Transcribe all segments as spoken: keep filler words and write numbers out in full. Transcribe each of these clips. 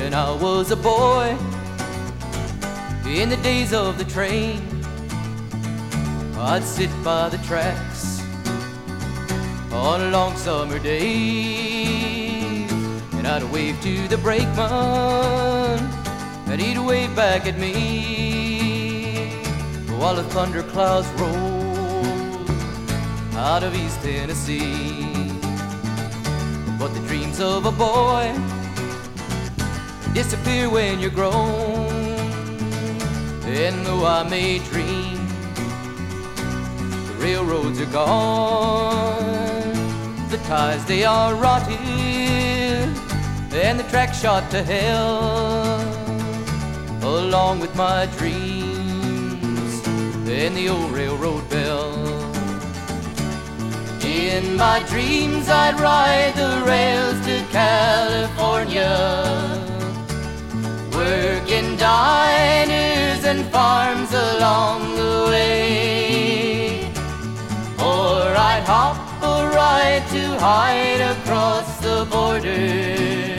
when I was a boy, in the days of the train, I'd sit by the tracks on a long summer day, and I'd wave to the brakeman, and he'd wave back at me, while the thunderclouds rolled out of East Tennessee. But the dreams of a boy disappear when you're grown, and though I may dream, the railroads are gone. The ties, they are rotted, and the track shot to hell, along with my dreams and the old railroad bell. In my dreams I'd ride the rails to California, working diners and farms along the way, or I'd hop a ride to hide across the border,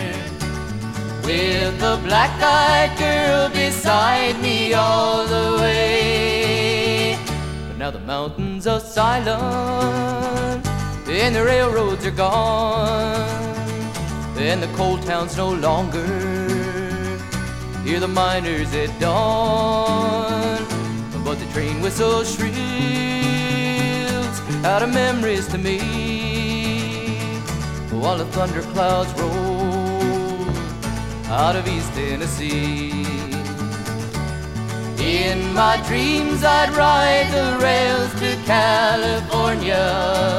with a black-eyed girl beside me all the way. But now the mountains are silent, and the railroads are gone, and the coal towns no longer hear the miners at dawn. But the train whistle shrills out of memories to me, while the thunderclouds roll out of East Tennessee. In my dreams I'd ride the rails to California,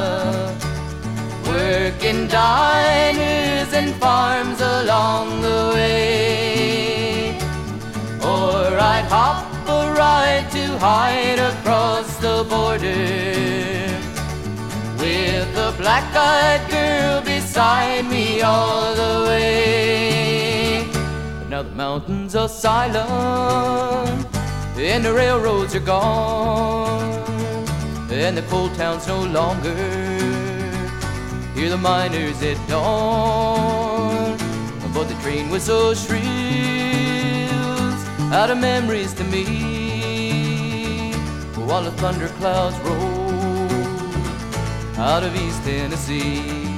working diners and farms along the way, or I'd hop a ride to hide across the border, with a black-eyed girl beside me all the way. But now the mountains are silent, and the railroads are gone, and the coal towns no longer hear the miners at dawn. But the train whistle shrills out of memories to me, while the thunderclouds roll out of East Tennessee.